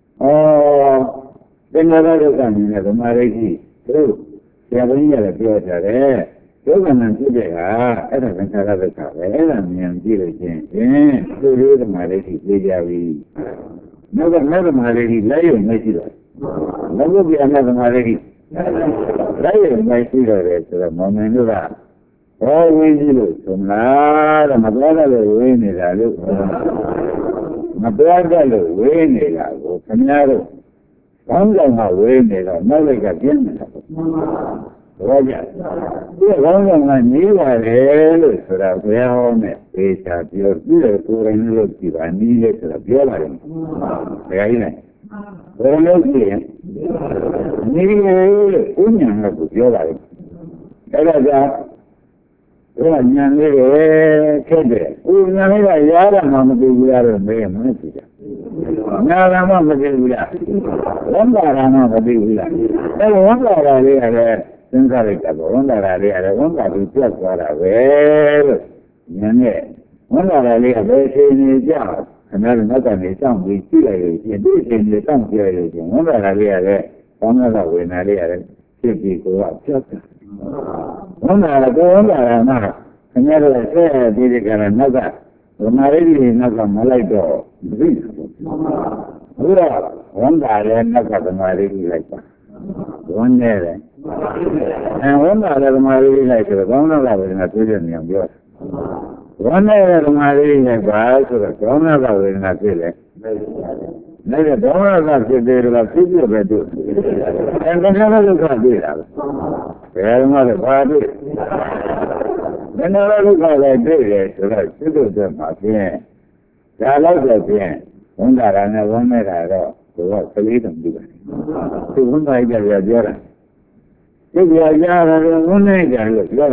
သင်္ခါရဒုက္ခမြင်တဲ့ဓမ္မရိပ်ကြီးသူဆရာဘုန်းကြီးကလည်းပြောကြတယ်ဒုက္ခနဲ့ဖြစ်တဲ့ဟာအဲ့ဒါသင်္ခါရဒုက္ခပဲအဲ့ဒါမြင်ကြည့်လို့ချင်းသူလေးဓမ္မလေးကြီးသိကြပြီနောက်ကမဲ့ဓမ္မလေးကြီးလက်ရုံမရှိတော့လောကပြမဲ့ဓမ္မလေးကြီးလက်ရုံမရှိတော့တယ်ဆိုတော့မောင်မင်းတို့ကဟောဝင်းကြီးလို့ဆိုမလားတဲ့မပြောတတ်လို့ဝင်းနေတာလို့မပြောတတ်လို့ဝင်းနေတာကိုခင်ဗျားတို့ကောင်းဆောင်ကဝင်းနေတော့နောက်လိုက်ကပြင်းနေတာဘောကြဒီကောင်းဆောင်ကနေပါတယ်လို့ဆိုတာဘုရားဟောနဲ့သေချာပြောပြီးတော့ကိုယ်ရင်းလို့ကြည်ပါနီးလေဆိုတာပြောပါတယ်ဘုရားကြီးနဲ့ဘယ်လိုကြည့်ရင်နီးလေလို့ဥညာကပြောပါတယ်အဲ့ဒါကြောင့်ဘုရားညာလေးပဲခက်တယ်ဥညာလေးကရားရမှမသိဘူးလားတော့မေးမသိကြညာရမှမသိဘူးလားဝန်တာရမှမသိဘူးလားအဲ့ဝန်တာရလေးကလည်းသင်္ခါရိကဘောဝန်တာရလေးကလည်းဝန်တာပြီးပြတ်သွားတာပဲလို့ညာနဲ့ဝန်တာရလေးကဘယ်ချိန်နေကြခဏတော့ကနေစောင့်ပြီးကြည့်လိုက်လို့ရှိရင်ဒီချိန်နေစောင့်ကြည့်လိုက်လို့ရှိရင်ဝန်တာရလေးကလည်းကောင်းတဲ့ဝေဒနာလေးကလည်းဖြစ်ပြီးကိုယ်ကပြတ်တယ်ဝန်တာရကိုဝန်တာရမှာခင်ဗျားတို့ဆက်ပြီးဒီကရနောက်ကဗမာရိတိနောက်ကမလိုက်တော့မသိဘူးဘုရားဝန်တာရနောက်ကဗမာရိတိလိုက်ပါဝန်နေတယ်ဝန်တာရဗမာရိတိလိုက်ဆိုတော့ကောင်းတဲ့ဝေဒနာတွေ့တဲ့နေရာပြောဝန်နေတဲ့ဗမာရိတိလိုက်ပါဆိုတော့ကောင်းတဲ့ဝေဒနာဖြစ်တယ်နေတဲ့ဒေါမနကဖြစ်တယ်ကဖြစ်ပြပဲတို့အဲဒါကလည်းဒုက္ခတွေ့တာပဲဘယ်မှာလဲဘာတွေ့ဘယ်နာဒုက္ခလည်းတွေ့တယ်ဆိုတော့စိတ်တို့တဲ့မှာဖြင့်ဒါတော့ဆိုဖြင့်ဝန်တာရနဲ့ဝန်နေတာတော့သူကကလေးတုံပြီးပါတယ်သူဝန်တာကြပြောတာဒီပြကြားရတယ်ဝန်နေကြလို့ပြောတာပဲ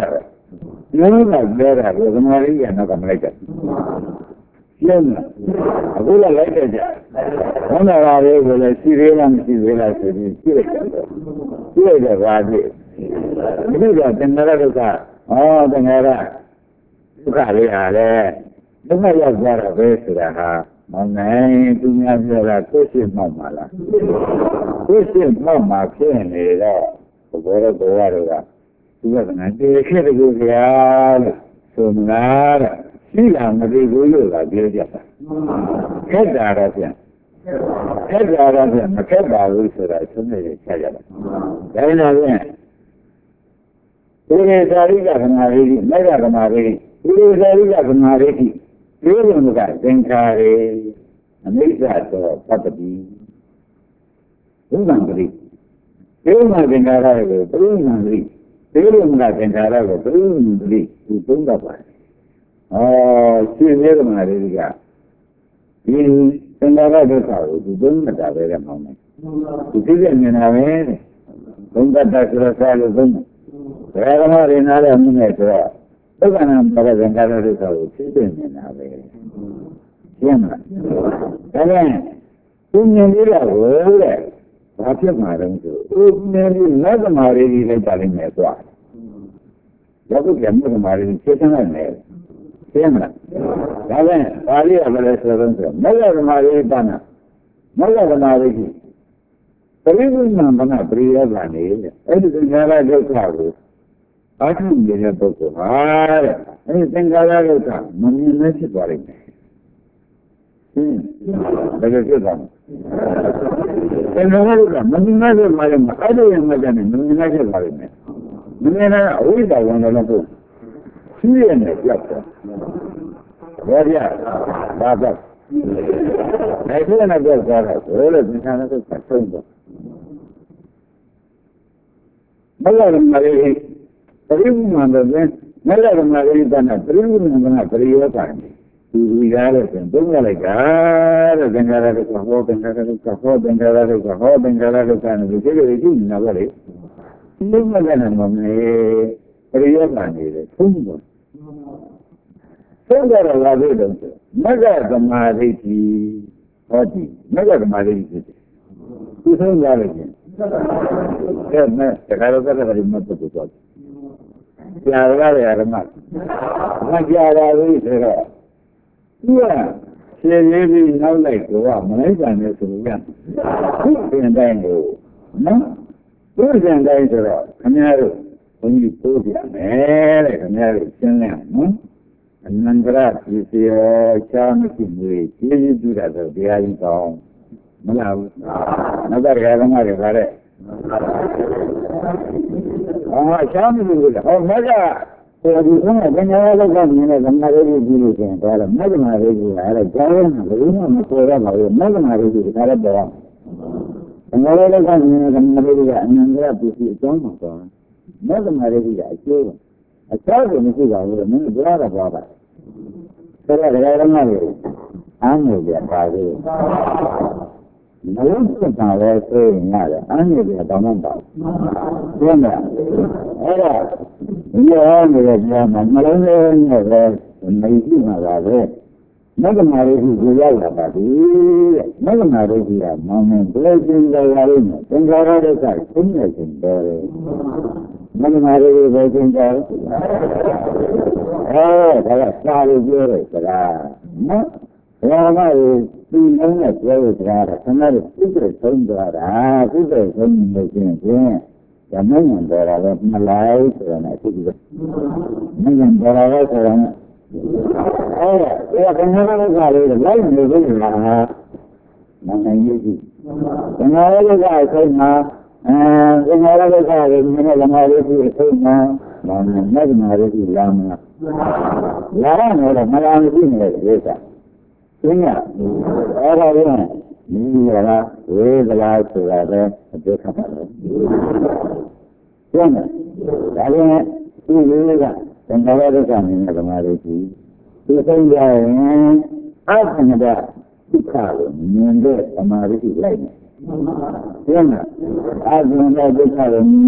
Nhớ là đưa ra rồi cái này là nó cầm lấy cái nhưng mà cũng là lấy cái gì nó là đây rồi là xí làm là xí là ra đi bây giờ tên nó là cái tên nó là cái gì à đấy đúng là giờ ra về rồi ha mà này chúng ta giờ là cố xin mà là cố xin mà cái này đó tôi rồi chúng ta nói cái gì à xong là chỉ là một cái vui là điều gì cái đó là gì mà cái đó vui là xong rồi cái gì cái này là cái gì cái này mấy cái này cái này cái gì cái tên cái mấy cái đó bắt đi đúng không vậy cái mà tên cái đó đúng không vậy cái mà tên cái đó đúng không vậy đúng không vậy chuyên mà đi cả in tên cái đó được rồi đúng là đã về làm không này cái gì như nào vậy đúng là đã sửa sai rồi đúng cái mà đi nào là mình này rồi tất cả những cái tên cái đó được rồi cái gì như nào vậy xem là cái này cũng như là rồi đấy và tiếp mà đồng chí cũng như là nó mà đi lên tại mình này rồi lúc cái mà đi chết nó này xem là cái này Bali là về sự đơn giản mấy cái mà đi bana mấy cái mà đi cái gì mà bana priya bani ấy thì cái này được rồi ai cũng như thế tốt rồi ấy cái này được rồi mình nên sẽ bảo đấy cái gì đó cái này được rồi mình nên sẽ bảo mà cái gì mà cái này mình nên sẽ bảo mình nên là ôi đâu nó nó tốt chỉ là này chắc rồi ba ba này cái này được rồi rồi là mình sang nó cái phát sinh rồi bây giờ mà đi cái mà nó lên bây giờ mà đi ta nó cái mà nó cái gì vậy thì ra là đúng là cái bên ra cái hồ bên ra cái hồ bên ra cái hồ bên ra cái này cái gì nó vậy nhưng mà cái này mình priya bani đấy không rồi Thế là là về đâu chứ? Mega cái mà đi thì hoji, mega cái mà đi thì cứ thế ra đấy. Cái này cái đó là mất tốt tốt. Nhà ra mà. Mà nhà ra đi thế rồi. Yeah. Sẽ đi nào lại của mà lấy ra này rồi nha. Cái này đâu. Nó. Cái này đây rồi. Cái này rồi. Cũng như tôi vậy. Cái này rồi chân này. Nandra thì cha nó chỉ người chỉ đi ra rồi đi ăn tao mà nó đã ra ngoài rồi đấy cha nó đi rồi mà ra thì cũng là cái nhà nó còn như này làm cái gì đi cái đó là mấy cái này gì là cha nó đúng mà tôi ra bảo mấy cái này gì cái đó người nó còn như làm cái gì anh ra thì trong mà có mấy cái này gì vậy chứ cha thì nó chỉ bảo mình ra là bảo cái này nó là anh người Việt ta đi nếu chúng ta về quê nhà là anh người Việt ta mang vào đúng không ấy là nhiều người Việt mà lớn lên rồi về mấy cái mà là về mấy cái này thì cứ là bà đi mấy cái này thì là mà mình lấy tiền ra đi tiền ra để cái cũng là tiền đấy mấy cái này thì về tiền ra cái là sao đi rồi cái là nó tuy nó là chơi ra là nó là cái sống ra cái sống người kia và mấy người đó là mà lại rồi này cái gì mấy người đó là cái này cái nó ra rồi lấy người cái là mà này như gì cái nó cái thôi mà cái nó cái rồi mình làm cái gì thôi mà mấy người thì làm nó là mà làm cái gì vậy sao đúng không ở đây này như là về là sự là để khám phá đúng không cái này như là cái này là cái này là mà đấy thì tôi thấy là anh đã khá là nhiều người mà đi lại đúng không anh đã khá là nhiều người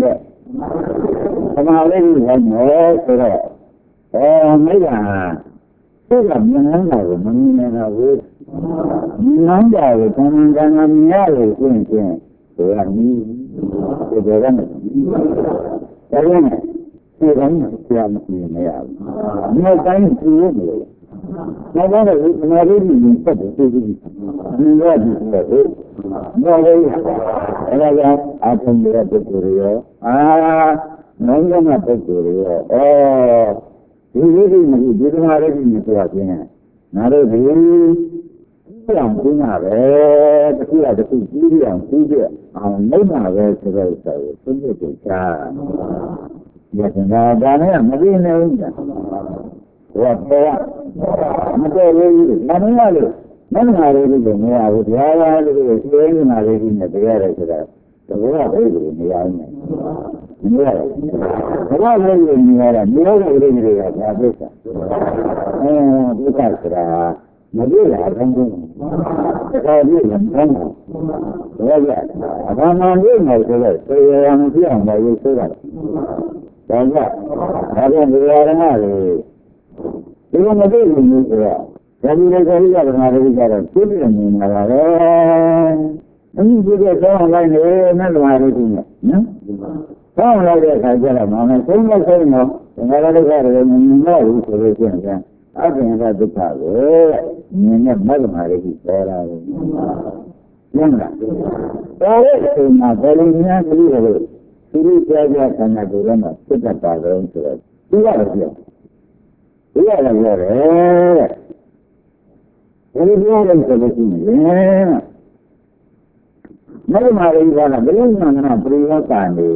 သမာဓိလည်းနဲ့ဆိုတော့မိစ္ဆာသူကမြင်နေတာကိုမမြင်နေတာဘူးမြင်နေတာကိုကံကံမြင်ရလို့ရှင်းဆိုရမည်ဒီလိုကနဲ့ဒါလည်းဒီတိုင်းဆရာမမြင်ရဘူးနောက်တိုင်းကြည့်ရမလို့နောက်တော့ဒီသမာဓိကြီးပတ်တယ်သိပြီမြင်ရတယ်ဆိုတော့တော့လေအဲ့ဒါကအထုံးတဲ့ပုဂ္ဂိုလ်ရောနောင်ရတဲ့ပုဂ္ဂိုလ်ရောဒီလိုဒီသမာဓိကြီးဆိုတာပြင်းငါတို့ဒီပြောင်းပြင်းတာပဲတခုတခုကြီးပြအောင်ကြီးပြအောင်လုပ်တာပဲဆိုတော့ဆိုသိတဲ့ကြချာဒီကနေ့ဒါနဲ့မပြင်းနေဘူးဘောပေါ်မတော်ဘူးမမရလို့မနာရဘူးလို့မရဘူးတရားရလို့ရှင်းနေတာလေးကြီးနဲ့တရားရတယ်ဆိုတာတကယ်ပဲလို့မရဘူးနဲ့မရဘူးဘာလို့လဲမရတာမျိုးတွေလေးတွေကဒါပြစ်တာပြစ်တာဆိုတာမပြည့်လာတော့ဘူးဒါပြည့်လာတော့ဘာလဲအဘာမှမပြည့်နိုင်ဆိုတော့တရားမပြည့်အောင်ပါလို့ဆိုတာဒါကဒါပြန်တရားရမှာလေဒီလိုမသိဘူးလို့ဆိုတော့ဒါဒီလေခရီးကဓမ္မတွေကတော့သိပြနေမှာပါပဲအခုဒီကတော့လိုက်နေနဲ့ဓမ္မတွေကြီးနဲ့နော်ဆောင်းလိုက်တဲ့အခါကျတော့မှဆုံးမဆုံးတော့ဓမ္မတွေကတော့မမြင်တော့ဘူးဆိုလို့ရှိရင်အပြင်ကဒုက္ခကိုမြင်တဲ့မဂ္ဂမာတွေကြီးပေါ်လာတယ်။ဟုတ်လား။ဒါလည်းဒီမှာဘယ်လိုများကြည့်ရလို့သူတို့ကြားကြခန္ဓာကိုယ်ထဲမှာဖြစ်တတ်တာလဲဆိုတော့ဒီကတော့ပြောဒီကလည်းပြောတယ်ဘယ်လိုပြောလဲဆိုလို့ရှိရင်မဂ္ဂမာတွေကတော့ဘယ်လိုမှမနာပြိယောကနေ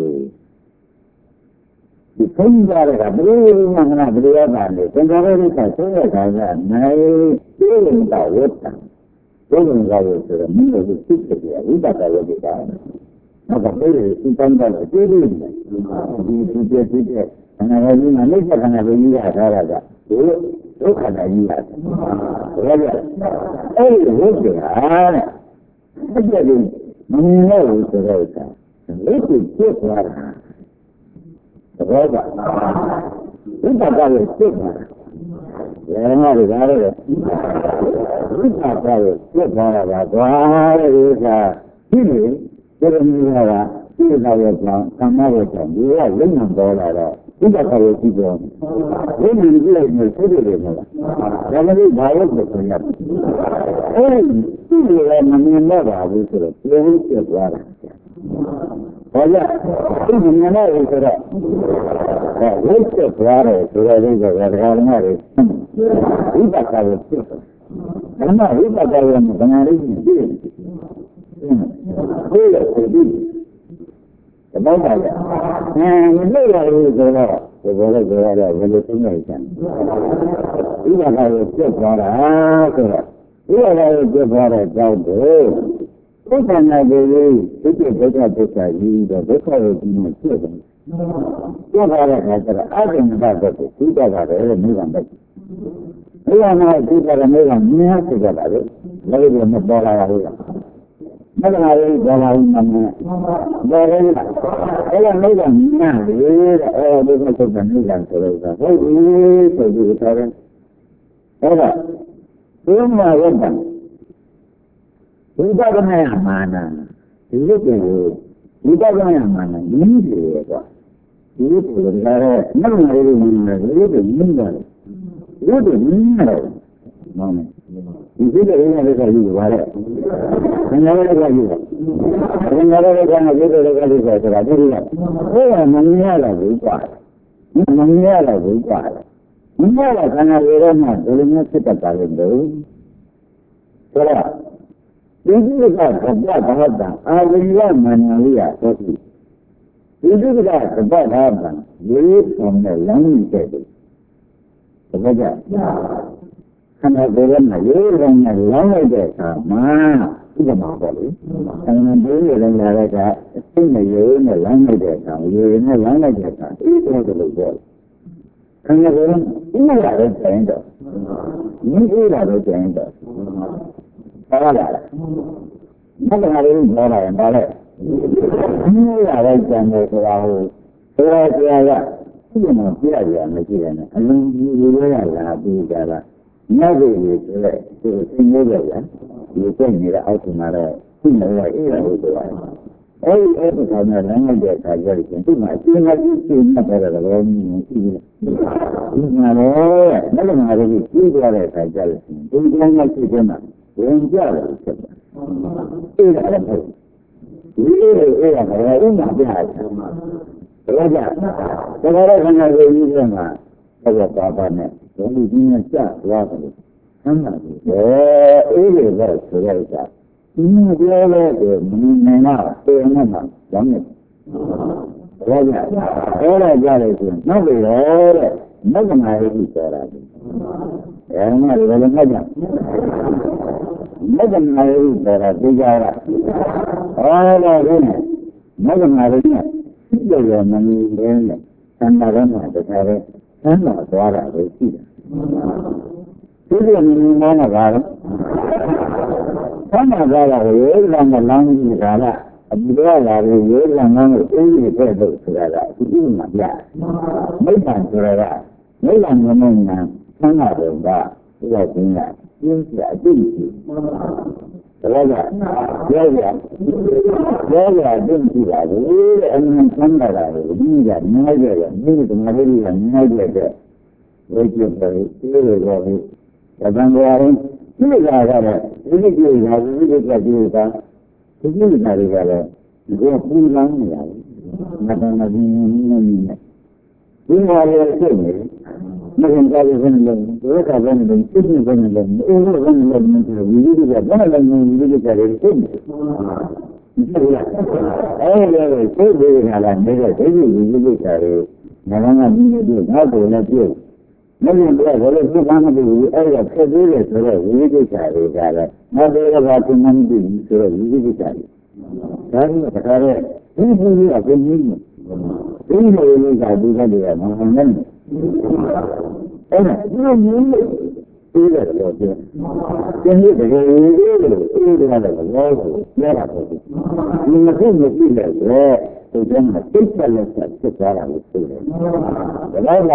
ဒီဘုန်းကြီးတွေကဘယ်လိုမှမနာပြိယောကနေသင်္ခါရဒုက္ခဆိုရတာကနိုင်သိနေတာဝတ္တသိနေတာလို့ဆိုတော့မိလို့သိတယ်ဝိပဿနာဝိပဿနာနောက်ကပြေးဒီတန်းတော့ပြေးနေတယ်ဒီပြေးတဲ့ခန္ဓာကိုယ်ကြီးမှာလက်ခန္ဓာကိုယ်ကြီးရထားတာကဒီဒုက္ခနာကြီးရတယ်ဘယ်လိုလဲအဲ့ဒီဝိပဿနာတဲ့ဒီမမြင်လို့ဆိုတော့လက်ကိုပြတ်သွားတာသဘောကဝိပဿနာကိုပြတ်သွားတယ်ဘယ်မှာလဲဒါလည်းဝိပဿနာကိုပြတ်သွားတာကသွားတဲ့ဥစ္စာဒီလိုဒီလိုမျိုးကဒီလိုရဲ့ကြောင့်သမ္မာရဲ့ကြောင့်ဒီကလုံနိုင်ပေါ်လာတော့ဒီကခါရဲ့ကြည့်တော့ဒီလိုကြည့်လိုက်ရင်သိတယ်မလားဒါမှမဟုတ်ဘာလို့ဆိုရအဲဒီလိုမမြင်တော့ပါဘူးဆိုတော့ပြေးပြသွားတာဘာလဲဒီမြင်နေရဆိုတော့ဝိသ္သွားတယ်ဆိုတော့ဒီကဓမ္မတွေဝိပဿနာကိုသိတယ်ဓမ္မဝိပဿနာရဲ့ဓမ္မလေးကြီးသိတယ်ကိုယ်ကိုသိတယ်ဘာသာလဲမလို့ရဘူးဆိုတော့ဒီလိုလေဆိုတော့ဘယ်လိုသိနေကြလဲဝိပဿနာကိုသိသွားတာဆိုတော့ဒီလိုလည်းသိသွားတဲ့ကြောင့်တို့ဘုရားနာကိုသိတဲ့ဒုက္ခသစ္စာကြီးတော့ဒုက္ခကိုဒီမှာသိတယ်သိသွားတဲ့အခါကျတော့အဘိဓမ္မာဘက်ကိုသိကြတာလေမိဂံဘက်မိဂံမှာသိကြတယ်မိဂံမြင်ရသိကြတာလေလည်းမပေါ်လာဘူးမဂ္ဂမာရေးဘာသာဝင်မှန်တယ်။ဒါလည်းအဲ့ဒါမိဂံမြင်ရတယ်အဲဒီကသုတ်တဲ့မိဂံဆိုတော့ဟုတ်ပြီဆိုပြီးထားတယ်။အဲ့ဒါဒီမှာဝတ်တယ်ဒီပဒနာမာနဒီလိုကိုဒီပဒနာမာနနည်းတွေကွာဒီလိုကိုလည်းမဂ္ဂမာရေးမှန်တယ်ဒီလိုကိုမြင်တယ်ဒီလိုကိုမြင်တယ်မောင်းဒီစိတ်ကလေးနဲ့လည်းယူပါလေ။ခင်ဗျားလည်းကယူပါ။ခင်ဗျားလည်းကလည်းဒီလိုလည်းကလေးဆိုတာဒီလို။ဘယ်ကမမြင်ရတော့ဘူးကွာ။မမြင်ရတော့ဘူးကွာ။မြင်ရတဲ့ခန္ဓာတွေတော့မှဒီလိုမျိုးဖြစ်တတ်တာလေလို့။ဆိုတော့ဒီကိစ္စကဗတ်ဘာသာအာဝိယမန္နဝိယဆိုပြီးဒီကိစ္စကဗတ်ဘာသာရေးဆောင်တဲ့လမ်းကြီးတဲ့တယ်။ဒါကြခန္ဓာကိုယ်ကရေးရုံနဲ့လောင်းလိုက်တဲ့အခါမှာဥပမာပေါ့လေခန္ဓာကိုယ်ရဲ့လည်းလာတဲ့အခါအသိနဲ့ရေးနဲ့လောင်းလိုက်တဲ့အခါရေးနဲ့လောင်းလိုက်တဲ့အခါဒီလိုလိုပေါ့ခန္ဓာကိုယ်ကဥပမာတော့ကျရင်တော့မြင်ရတာတော့ကျရင်တော့ဘာလာလဲမဂ္ဂမာလေးပြောလာရင်ဒါလည်းမြင်ရတဲ့ကျန်တယ်ဆိုတာဟို Saya itu mau belajar macam mana? Alun belajar lah, belajar. Nabi itu tinggal ya. Itu ni lah auto mara. Tinggal lah, itu lah. Itu sama dengan dia kerja itu macam mana pada orang ini. Mana ada itu dia kerja itu. Itu yang macam mana? Yang jalan itu. Itu ada. Ini nak belajar. Belajar. Kalau kena ini sama, kalau apa ni, kalau ini cak, apa ni? Sama. Ini betul. Ini dia le, mana, mana, jangan. Belajar. Belajar itu. Nak belajar. Nak mana itu cara. Yang mana belajar. Nak mana itu cara. Belajar. Nak mana itu. Dia menginginkan sandaran ada cara, sandar suara bersih. Dia menginginkan apa? Sandar suara yang cara, abdullah yang ini betul suara, itu macam. Macam suara, macam mana sandar suara, dia punya, dia tinggi. Belajar, tinggi lah. Ini sandar lah. Ini dah naik. Ini tu macam naik. Wajib beri, beri. Kadang orang ini dah. Ini dia. Ini dah. Gua pulang ya. Macam ini. Ini ada ni. Macam kali ni, mereka ni, ini ni, ini juga, mana ni juga dari sini. Saya jalan, saya juga cari, mana ni, apa nanti. Mungkin dia boleh mana dulu, saya juga cari, ada batu mandi, saya juga cari. Sekarang ini apa ni? Ini juga dia, mana ni? Ini tidak ada. Jadi ini ada apa? Ini mesti ada. Jangan kita lihat secara betul. Kalau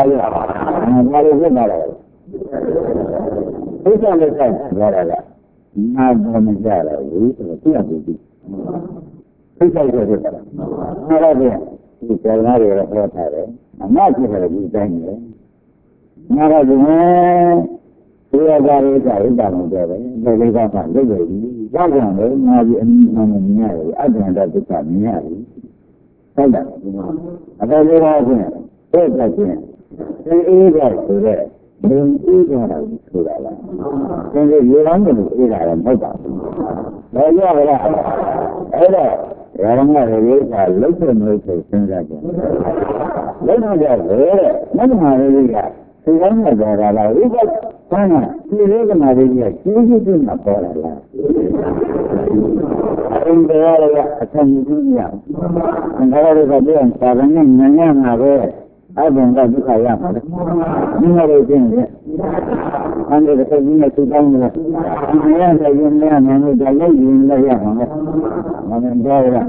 kita lihat secara nada negara itu tidak begitu. Kita lihat nada dia. Kita lihat apa? Amat kita ini. Nada dia. Dia dari dah muda. Dari apa? Dari jangan nada ini ada dekat ni. Ada. Ada lagi. Ini dah sudah. Ini dah sudah lah. Jadi orang ni dah muda. Ada. Orang ada lebih sengaja. Mana dia? Sekarang ada lagi. Mana? Ini mana dia? Ini tu nak lah. Ini dia akan dunia. Kalau dia sekarang ni nanya ada yang buka yang mana? Ini ada ini. Anda dekat ini sudah ni. Ini ada ini ada ini yang mana? Mana dia?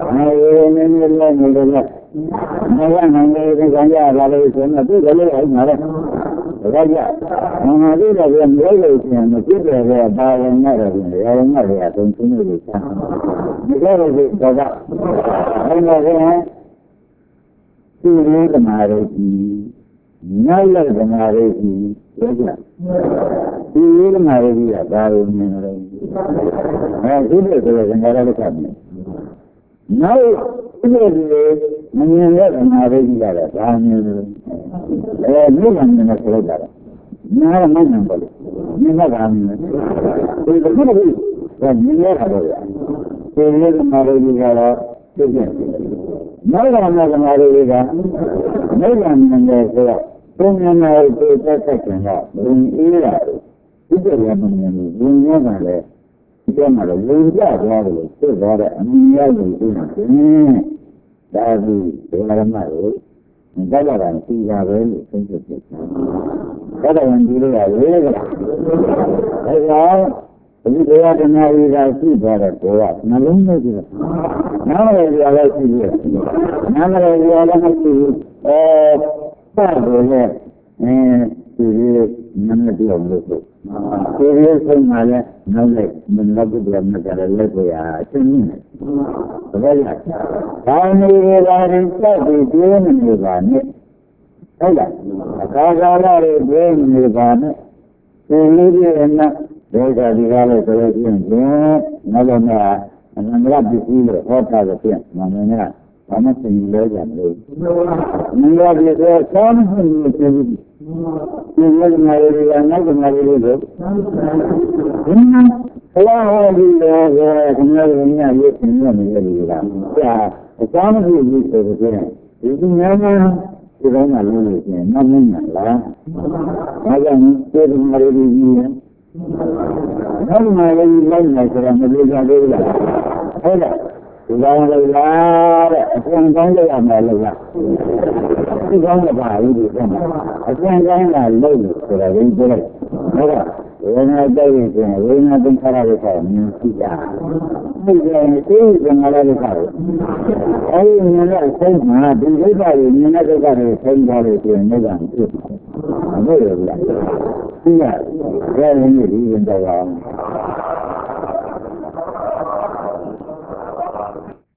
Ini. Mana ini ganja lalu semua tu kalau mana? Raja, mana dia yang berada di sana? Kita ada bahan yang ada tentu ni. Kita ada jaga. Mana Ini kemarin ini, nyala kemarin ini, betul. Ini kemarin dia baru ni. Sudah negara dekat ni. Now ini menyala kemarin dia baru ni. Ni mana nak cakap? Mana mana boleh? Ni mana ni? Ini betul. Ni ada. Ini kemarin dia betul. Mereka mengaruhikan, mereka mengaruhikan. Pengenal itu terkenal, berulang. Itu yang mengaruhikan. Itu malah luar biasa. Sekarang mengaruhikan. Dari dalam malu, dalam tiga bel sentuh. Kalau yang dulu ada, ဒီတရားဓမ္မဝိဒါရှိသွားတဲ့ဘောကနှလုံးသွင်းကြည့်နားမလည်ကြလည်းရှိသေးတယ်နားမလည်ကြလည်းမရှိဘူးပတ်လို့လည်းဒီနမပြောင်းလို့ဒီလိုဆုံးမှလည်းနောက်လိုက်မနောက်ဘူးလည်းမကြရလက်ကိုရအချင်းကြီးတယ်ဘာလဲဒါနေရာရင်စက်ပြီးကျင်းနေပါနဲ့ဟုတ်လားအခါကာလတွေကျင်းနေပါနဲ့ဒီလိုပြည့်နေဒေသဒီကားလို့ဆိုရင်နောက်တော့အနန္တရပစ္စည်းလို့ဟောတာတော့ပြန်မမင်းကဘာမှသိလို့ကြမလို့မင်းတို့ဒီတော့ဆောင်းမှုကိုသိပြီဒီလိုငါရည်ရနောက်ကငါရည်လို့ဘယ်မှာဘယ်ဟောဒီတော့ခင်ဗျားတို့ညရေးသင်ရမယ်လေလားကြာအဆောင်းမှုကြီးဆိုတော့ဒီညာမှာဒီတော့ငါလို့လို့ရှင်နောက်မင်းလားဘာကြောင့်ဒီငါရည်ကြီးလဲနောက်မှလည်းလိုက်နေကြတယ်မလို့ကြသေးဘူးလားဟုတ်လားဒီကောင်လေးလားတဲ့အကျဉ်းကောင်းကြရမယ်လို့လားဒီကောင်ကပါဘူးဒီကအကျဉ်းကောင်းလာလို့ဆိုတာရင်းပြလိုက်ဟုတ်လားဝိညာဉ်တိုက်ရင်ဝိညာဉ်သင်္ခါရတွေဆိုတာမြင်ကြည့်ကြဒီကနေ့သိကြငါလည်းခါတယ်အဲဒီမြင်တဲ့အချိန်မှာဒီဒိဋ္ဌာတွေမြင်တဲ့ဒုက္ခတွေဆိုင်သွားလို့ဆိုရင်နိဗ္ဗာန်ပြည့်မှာမဟုတ်ဘူးလားသိရတယ်ဒီရင်ဒီရင်တော့